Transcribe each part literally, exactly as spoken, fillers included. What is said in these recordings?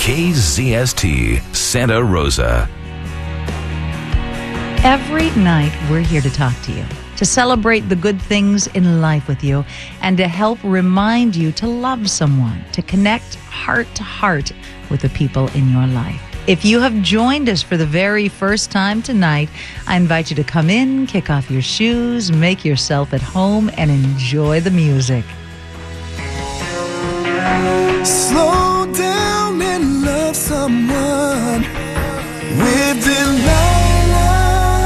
K Z S T, Santa Rosa. Every night, we're here to talk to you, to celebrate the good things in life with you, and to help remind you to love someone, to connect heart to heart with the people in your life. If you have joined us for the very first time tonight, I invite you to come in, kick off your shoes, make yourself at home, and enjoy the music. Slow down and love someone with Delilah.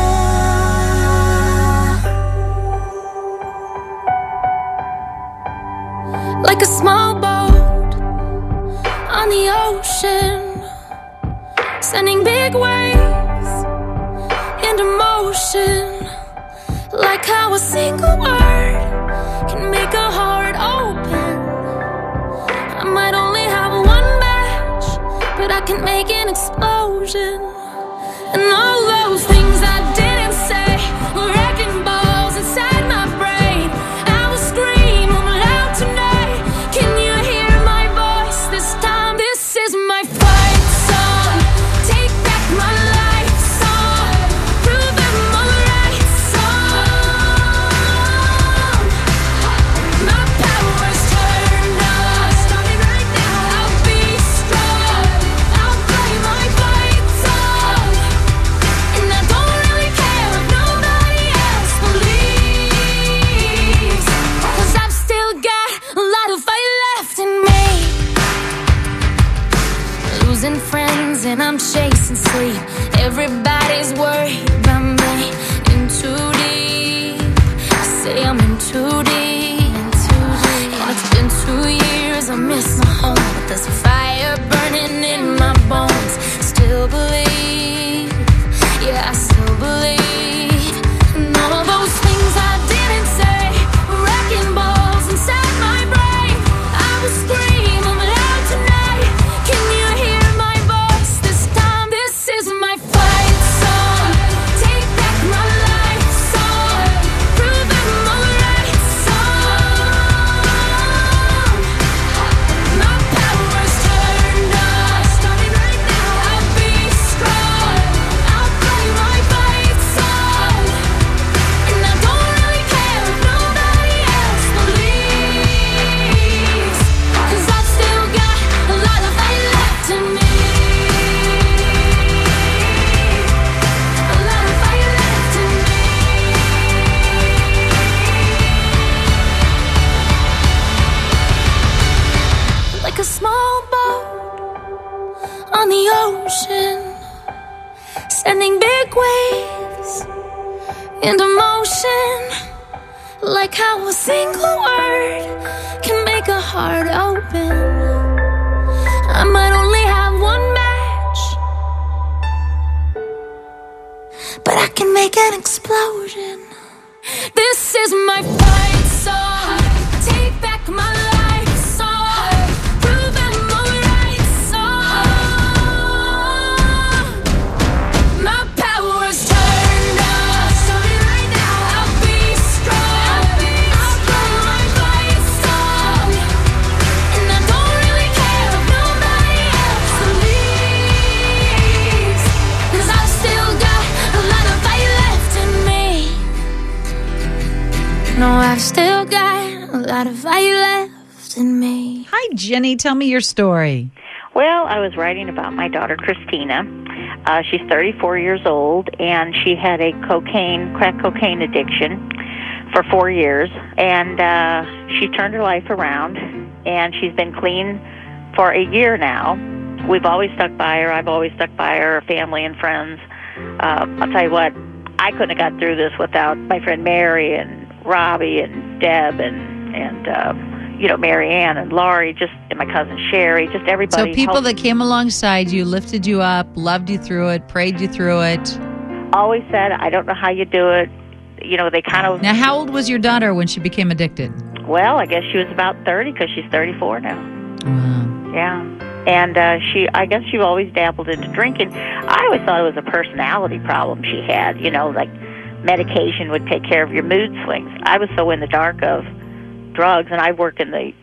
Like a small boat on the ocean, sending big waves into motion. Like how a single word can make a heart open. I might only have one match, but I can make an explosion. And all those things I didn't say were wrecking balls inside my brain. I will scream loud tonight. Can you hear my voice this time? This is my fight song. Take back my life song. Prove I'm alright song. My power's turned on. Starting right now. I'll be strong. I'll play my fight song. And I don't really care if nobody else believes, 'cause I've still got a lot of fight left in me. Losing friends and I'm chasing sleep. Everybody's worried about me. In too deep. I say I'm in too deep. And it's been two years, I miss my home, but there's a fire burning in my bones. Still believe, yeah, I still believe. And all those things I didn't say were wrecking balls inside my brain. I will scream loud tonight. Can you hear my voice this time? This is my fight song. Take back my life song. Prove I'm alright song. My power's turned on. Starting right now. I'll be strong. I'll play my fight song. And I don't really care if nobody else believes, 'cause I've still got a lot of fight left in me. A lot of fight left in me. Like a small boat on the ocean, sending big waves into motion. Like how a single word can make a heart open. I might only have one match, but I can make an explosion. This is my fight song. Take back my life song. Prove I'm alright song. My power's turned on. Starting right now. I'll be strong. I'll play my fight song. And I don't really care if nobody else believes, 'cause I've still got a lot of fight left in me. No, I've still got a lot of fight left in me. Hi, Jenny. Tell me your story. Well, I was writing about my daughter, Christina. Uh, she's thirty-four years old, and she had a cocaine, crack cocaine addiction for four years. And uh, she turned her life around, and she's been clean for a year now. We've always stuck by her. I've always stuck by her, her family and friends. Uh, I'll tell you what, I couldn't have got through this without my friend Mary and Robbie and Deb and, and um, you know, Mary Ann and Laurie, just and my cousin Sherry, just everybody. So people helped. that came alongside you, lifted you up, loved you through it, prayed you through it. Always said, I don't know how you do it. You know, they kind of... Now, how old was your daughter when she became addicted? Well, I guess she was about thirty, because she's thirty-four now. Wow. Yeah. And uh, she, I guess she always dabbled into drinking. I always thought it was a personality problem she had, you know, like medication would take care of your mood swings. I was so in the dark of drugs, and I work in the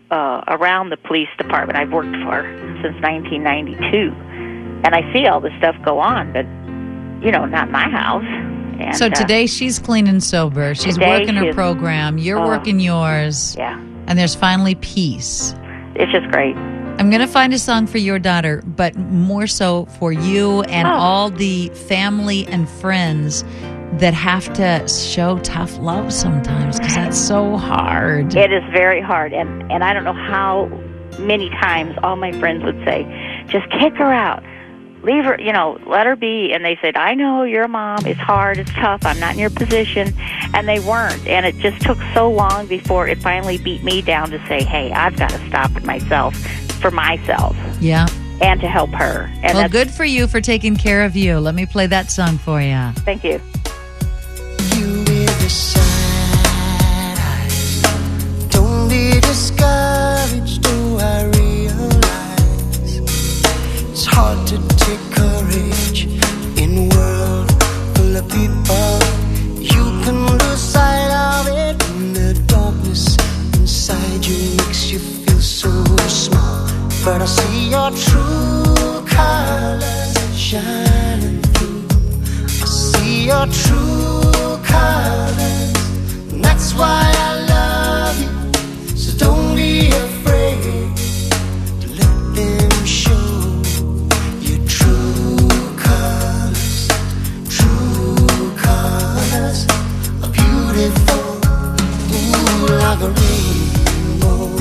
uh, around the police department. I've worked for since nineteen ninety-two, and I see all this stuff go on, but, you know, not my house. And, so today uh, she's clean and sober. She's working her program. You're uh, working yours. Yeah. And there's finally peace. It's just great. I'm going to find a song for your daughter, but more so for you and oh. all the family and friends that have to show tough love sometimes, because that's so hard. It is very hard. And, and I don't know how many times all my friends would say, just kick her out. Leave her, you know, let her be. And they said, I know, you're a mom. It's hard. It's tough. I'm not in your position. And they weren't. And it just took so long before it finally beat me down to say, hey, I've got to stop it myself, for myself. Yeah. And to help her. And well, good for you for taking care of you. Let me play that song for you. Thank you. You with the sad eyes. Don't be discouraged, do I realize it's hard to take courage in a world full of people. You can lose sight of it when the darkness inside you makes you feel so small. But I see your true colors shining through. I see your true colors, and that's why I love you. So don't be afraid to let them show your true colors. True colors are beautiful, ooh, like a rainbow.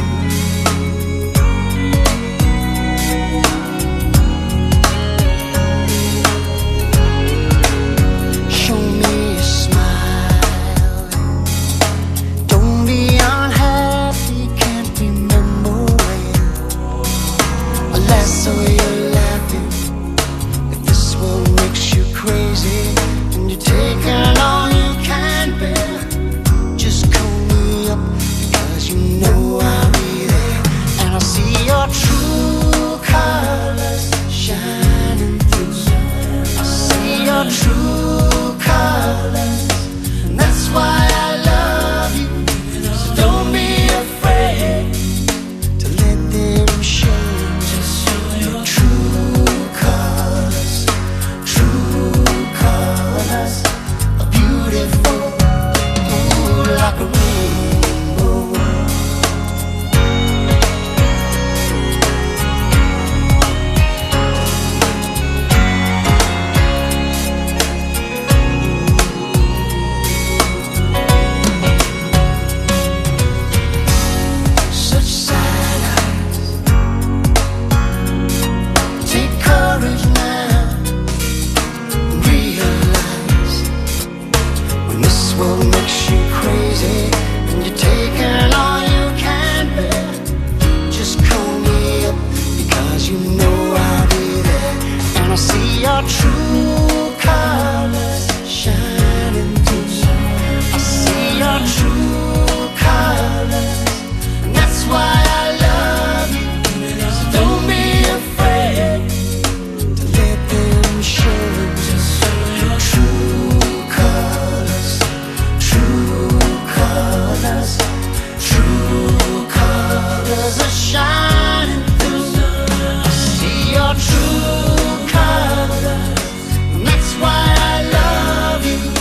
Show me a smile. Don't be unhappy, can't remember when. Unless so you're laughing. If this one makes you crazy and you're taking all you can bear, just call me up, because you know I'll be there. And I'll see your true colors shining through. I see your true colors, and that's why I love you. So don't be afraid to let them show your true colors. True colors are beautiful, ooh, like a rainbow. Such sad eyes. Take courage now and realize when this world makes you crazy and you're taking all you can bear, just call me up, because you know I'll be there. And I see your true colors shining through. I see your true colors, and that's why I love you. So don't be afraid to let them show your true colors. True colors. True colors are shining through. I see your true colors, and that's why I love you.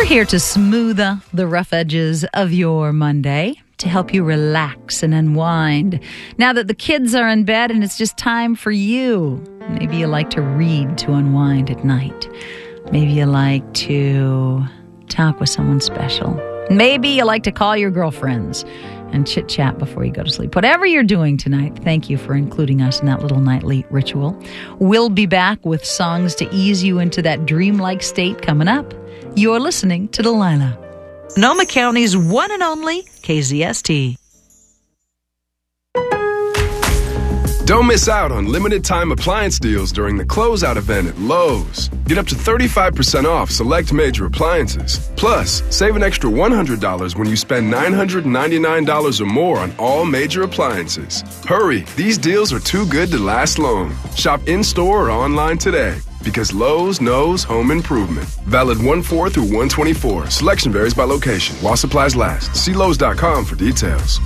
here to smooth the rough edges of your Monday, to help you relax and unwind. Now that the kids are in bed and it's just time for you. Maybe you like to read to unwind at night. Maybe you like to talk with someone special. Maybe you like to call your girlfriends and chit-chat before you go to sleep. Whatever you're doing tonight, thank you for including us in that little nightly ritual. We'll be back with songs to ease you into that dreamlike state coming up. You're listening to Delilah. Sonoma County's one and only K Z S T. Don't miss out on limited time appliance deals during the closeout event at Lowe's. Get up to thirty-five percent off select major appliances. Plus, save an extra one hundred dollars when you spend nine hundred ninety-nine dollars or more on all major appliances. Hurry, these deals are too good to last long. Shop in-store or online today. Because Lowe's knows home improvement. Valid one four through one twenty-four. Selection varies by location. While supplies last. See Lowe's dot com for details.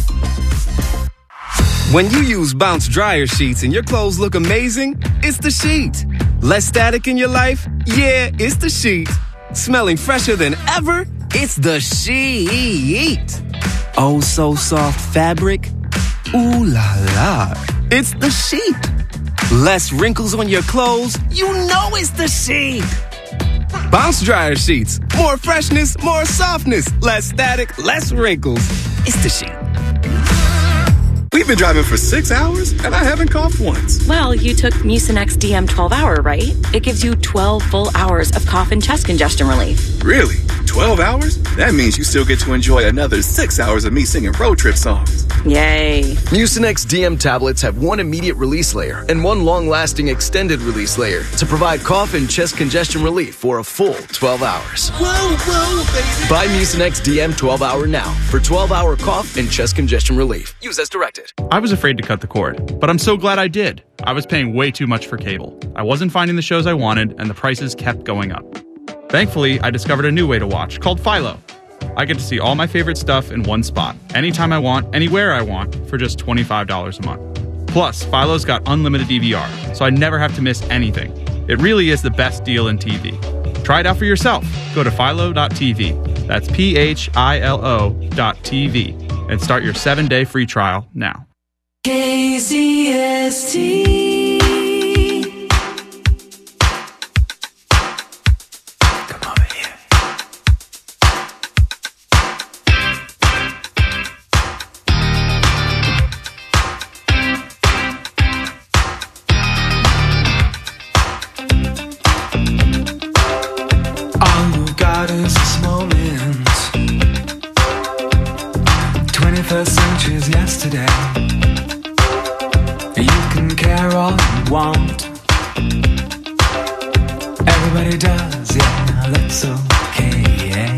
When you use Bounce dryer sheets and your clothes look amazing, it's the sheet. Less static in your life? Yeah, it's the sheet. Smelling fresher than ever? It's the sheet. Oh, so soft fabric? Ooh la la. It's the sheet. Less wrinkles on your clothes? You know it's the sheet. Bounce dryer sheets. More freshness, more softness. Less static, less wrinkles. It's the sheet. We've been driving for six hours, and I haven't coughed once. Well, you took Mucinex D M twelve hour, right? It gives you twelve full hours of cough and chest congestion relief. Really? twelve hours? That means you still get to enjoy another six hours of me singing road trip songs. Yay. Mucinex D M tablets have one immediate release layer and one long-lasting extended release layer to provide cough and chest congestion relief for a full twelve hours. Whoa, whoa, baby. Buy Mucinex D M twelve hour now for twelve hour cough and chest congestion relief. Use as directed. I was afraid to cut the cord, but I'm so glad I did. I was paying way too much for cable. I wasn't finding the shows I wanted, and the prices kept going up. Thankfully, I discovered a new way to watch called Philo. I get to see all my favorite stuff in one spot, anytime I want, anywhere I want, for just twenty-five dollars a month. Plus, Philo's got unlimited D V R, so I never have to miss anything. It really is the best deal in T V. Try it out for yourself. Go to philo dot t v. That's P H I L O dot T V. And start your seven-day free trial now. K Z S T. Come over here. All you got is this moment. twenty-first century's yesterday. You can care all you want. Everybody does, yeah, that's okay.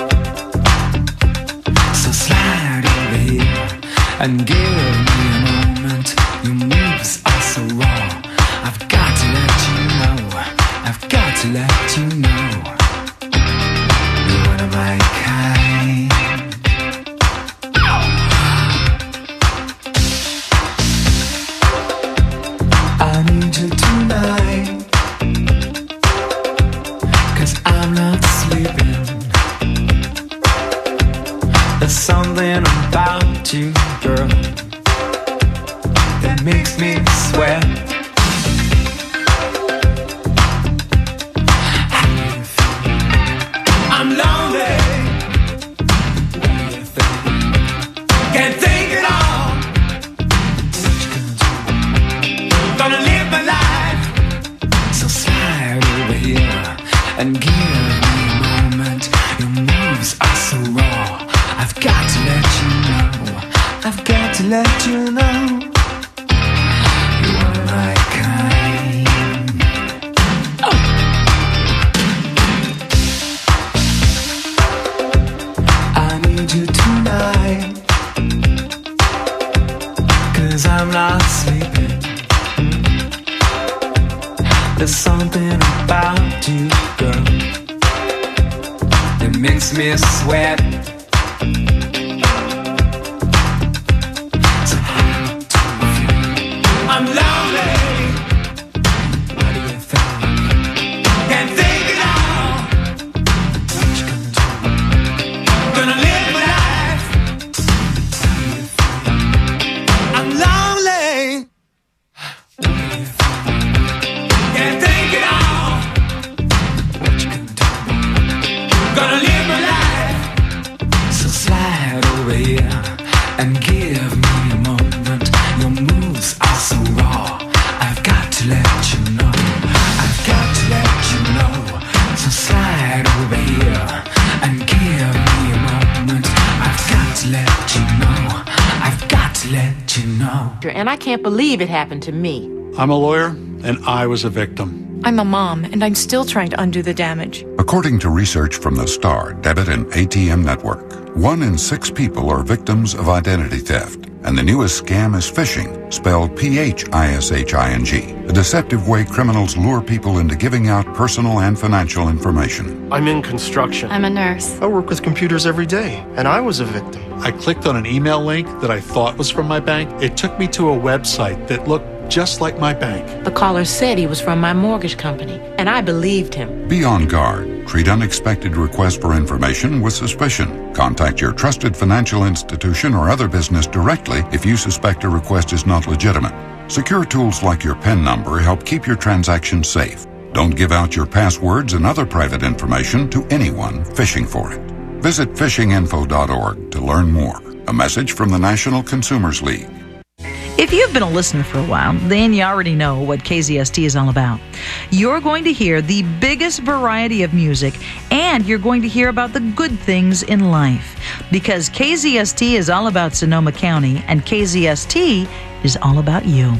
So slide over here and give me a moment. Your moves are so raw. I've got to let you know. I've got to let you know. You're one of my kind. I need you tonight, 'cause I'm not sleeping. There's something about you, girl, that makes me sweat. How do you feel? I'm lonely. What do you think? Can't think at all. What you gonna do? Gonna live my life. So slide over here and give me a moment. Your moves are so raw. I've got to let you know. I've got to let you know. You're one of my kind. Oh. I need you tonight, 'cause I'm not sleeping. There's something about you, girl, that makes me sweat. So how do you feel? I'm lonely. What do you think? Can't think it all. What you gonna and give me a moment. Your moves are so raw. I've got to let you know. I've got to let you know. So slide over here and give me a moment. I've got to let you know. I've got to let you know. And I can't believe it happened to me. I'm a lawyer, and I was a victim. I'm a mom, and I'm still trying to undo the damage. According to research from the STAR Debit and A T M Network, one in six people are victims of identity theft. And the newest scam is phishing, spelled P H I S H I N G, a deceptive way criminals lure people into giving out personal and financial information. I'm in construction. I'm a nurse. I work with computers every day, and I was a victim. I clicked on an email link that I thought was from my bank. It took me to a website that looked just like my bank. The caller said he was from my mortgage company, and I believed him. Be on guard. Treat unexpected requests for information with suspicion. Contact your trusted financial institution or other business directly if you suspect a request is not legitimate. Secure tools like your PIN number help keep your transactions safe. Don't give out your passwords and other private information to anyone fishing for it. Visit fishing info dot org to learn more. A message from the National Consumers League. If you've been a listener for a while, then you already know what K Z S T is all about. You're going to hear the biggest variety of music, and you're going to hear about the good things in life. Because K Z S T is all about Sonoma County, and K Z S T is all about you.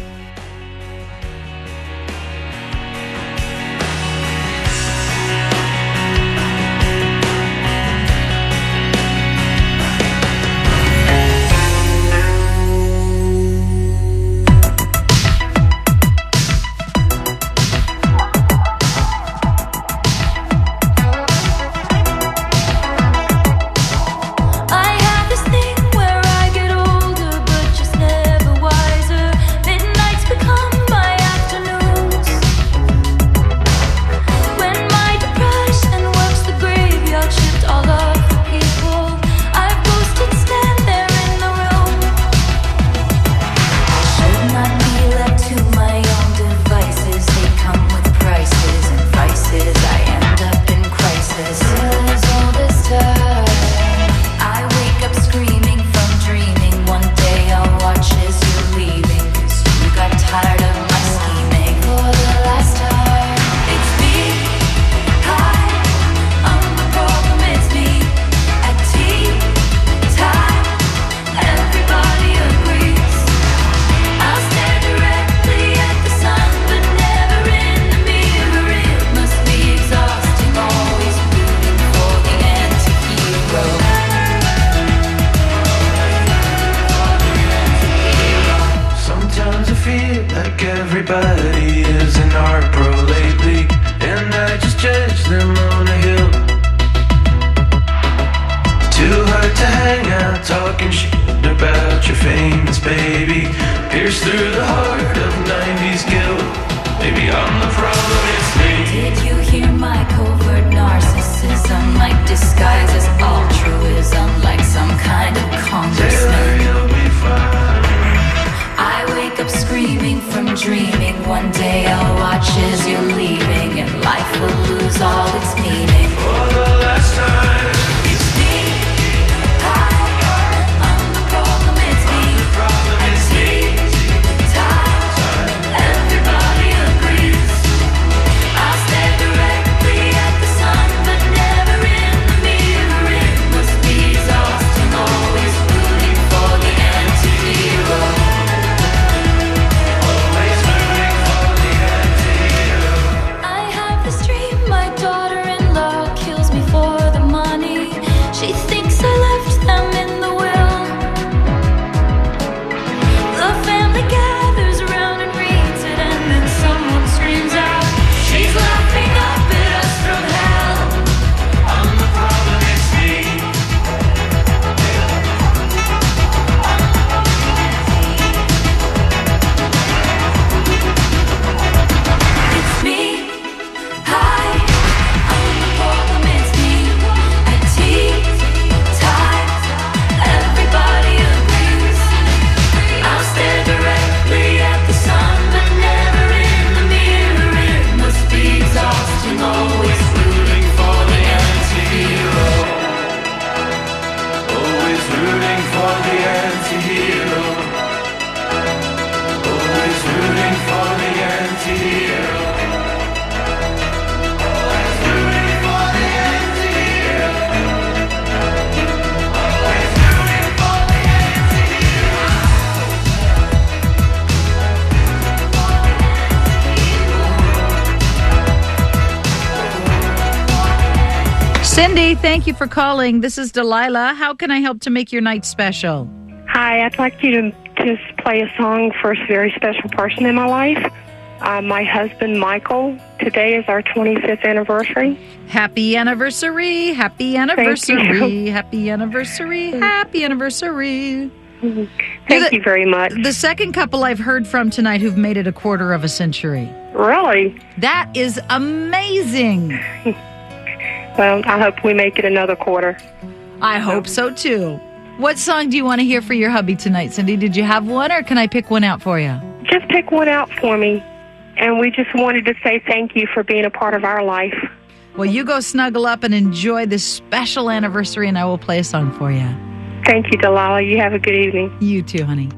Cindy, thank you for calling. This is Delilah. How can I help to make your night special? Hi, I'd like you to just play a song for a very special person in my life. Uh, my husband, Michael. Today is our twenty-fifth anniversary. Happy anniversary, happy anniversary, happy anniversary, happy anniversary. Thank the, you very much. The second couple I've heard from tonight who've made it a quarter of a century. Really? That is amazing. Well, I hope we make it another quarter. I hope so, too. What song do you want to hear for your hubby tonight, Cindy? Did you have one, or can I pick one out for you? Just pick one out for me. And we just wanted to say thank you for being a part of our life. Well, you go snuggle up and enjoy this special anniversary, and I will play a song for you. Thank you, Delilah. You have a good evening. You too, honey.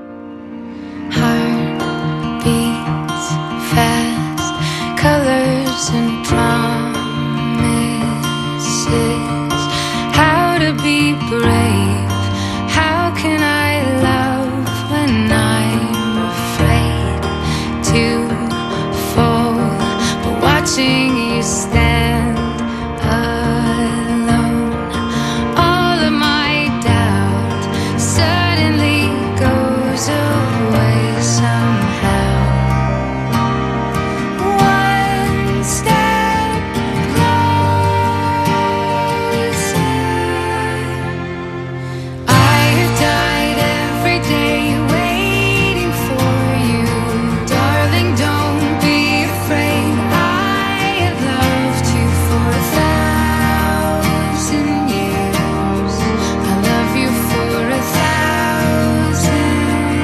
Heart beats fast, colors and promises. How to be brave? How can I love when I'm afraid to fall? But watching you stand alone, all of my doubt suddenly goes away somehow. One step closer. I have died every day waiting for you, darling. Don't be afraid. I have loved you for a thousand years. I love you for a thousand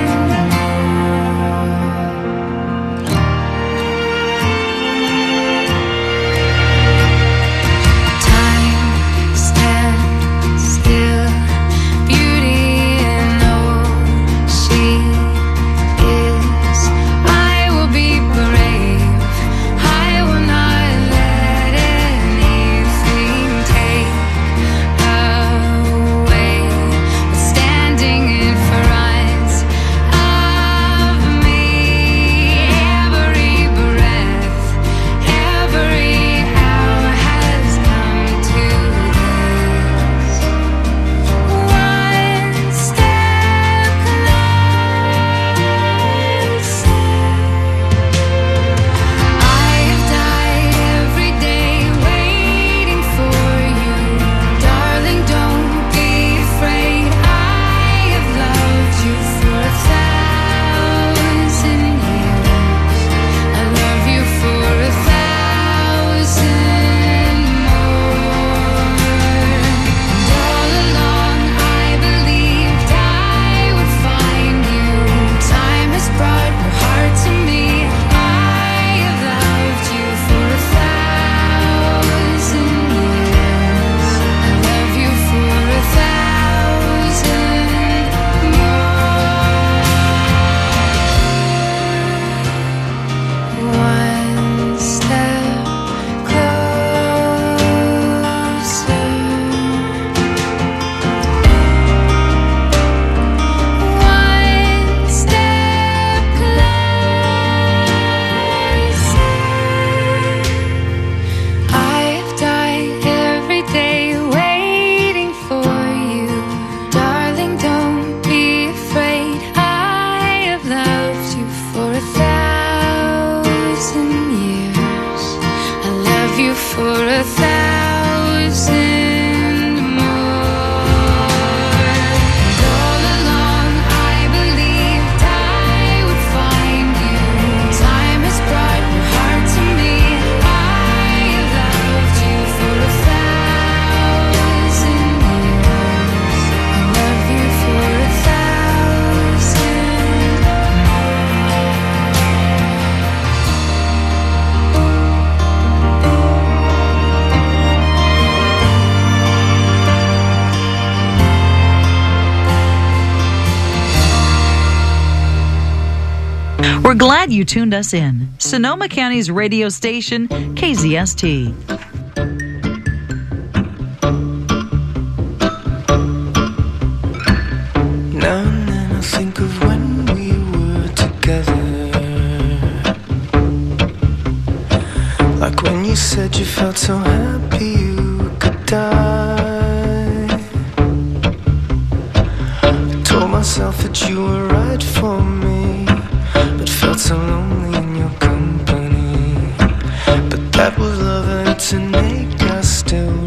more. Time stands still, beauty in all she is. I will be brave. I will not let anything take away what's standing in front of me. Every breath, every hour has come to this. One step closer. I have died every day waiting for you, darling. Don't be afraid. I have loved you for a thousand years. I love you for a thousand more. And all along I believed I would find you. Time has brought your heart to me. I have loved you for a thousand years. I love you for a thousand more. One step closer. One step closer. I have died every day waiting for you, darling. Don't be afraid. I have loved you for a thousand years. I love you for a thousand more. And all along I believed I would find you. Time has brought your heart to me. I have loved you for a thousand years. I love you for a thousand We're glad you tuned us in. Sonoma County's radio station, K Z S T. Now and then I think of when we were together, like when you said you felt so happy you could die. myself that you were right for me, but felt so lonely in your company. But that was love, and to make us still